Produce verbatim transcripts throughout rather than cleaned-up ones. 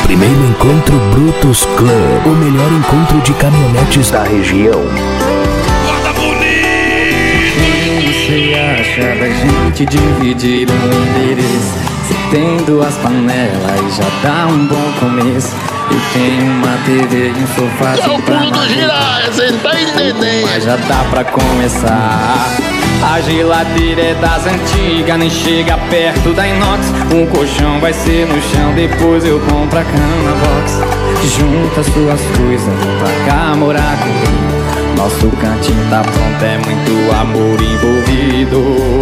Primeiro encontro Brutus Club, o melhor encontro de caminhonetes da região. Você acha da gente dividir um endereço? Se tem duas panelas já dá um bom começo. Eu tenho uma T V e um sofazinho pra nós deitar. Cê tá entendendo? Mas já dá pra começar. A geladeira é das antigas, nem chega perto da inox. Um colchão vai ser no chão, depois eu compro a cama box. Junta suas coisas, vem pra cá morar comigo. Nosso cantinho tá pronto, é muito amor envolvido.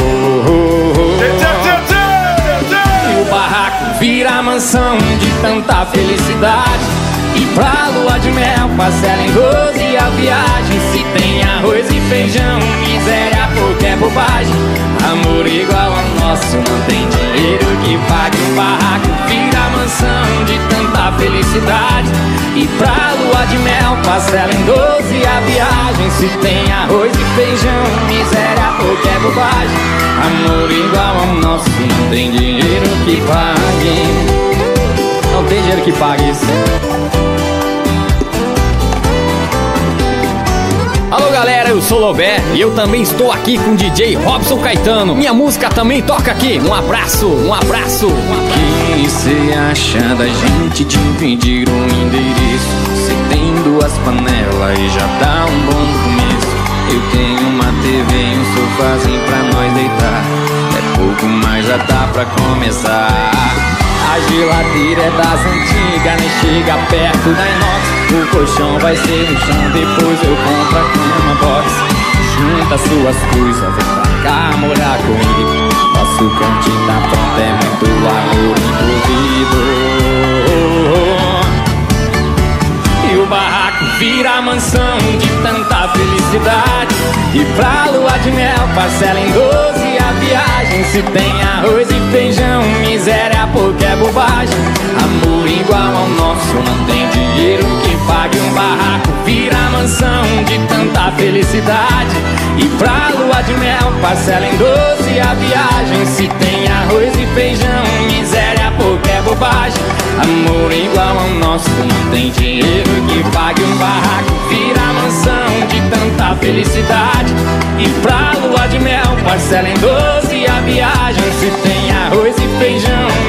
E o barraco vira mansão de tanta felicidade. E pra lua de mel, parcela em doze a viagem. Se tem arroz e feijão, miséria pouca é bobagem. Amor igual ao nosso, não tem dinheiro que pague. O barraco vira mansão de tanta felicidade. E pra lua de mel, parcela em doze a viagem. Se tem arroz e feijão, miséria pouca é bobagem. Amor igual ao nosso, não tem dinheiro que pague. Não tem dinheiro que pague isso. Alô galera, eu sou Lobé e eu também estou aqui com o D J Robson Caetano. Minha música também toca aqui. Um abraço, um abraço. O que cê acha da gente dividir um endereço? Se tem duas panelas e já dá um bom começo. Eu tenho uma T V e um sofazinho pra nós deitar. É pouco, mas já dá pra começar. A geladeira é das antigas, nem chega perto da inox. O colchão vai ser no chão, depois eu compro a cama box. Junta suas coisas, vem pra cá morar comigo. Nosso cantinho tá pronto, é muito amor envolvido. E o barraco vira mansão de tanta felicidade. E pra lua de mel, parcela em doze a viagem. Se tem arroz e feijão, miséria pouca é bobagem. Amor igual ao nosso, não tem dinheiro que pague. Um barraco vira mansão de tanta felicidade. E pra lua de mel, parcela em doze a viagem. Se tem arroz e feijão, miséria pouca é bobagem. Amor igual ao nosso, não tem dinheiro que pague. Um barraco vira mansão de tanta felicidade. E pra lua de mel, parcela em doze a viagem. Se tem arroz e feijão,